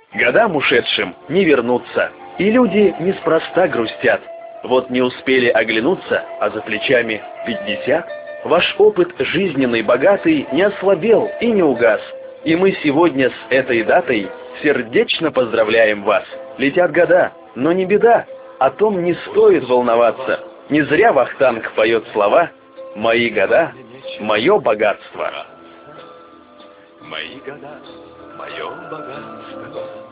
Годам ушедшим не вернуться, и люди неспроста грустят. Вот не успели оглянуться, а за плечами 50. Ваш опыт жизненный богатый не ослабел и не угас. И мы сегодня с этой датой сердечно поздравляем вас. Летят года, но не беда, о том не стоит волноваться. Не зря Вахтанг поет слова «Мои года, мое богатство». Мои года, мое богатство.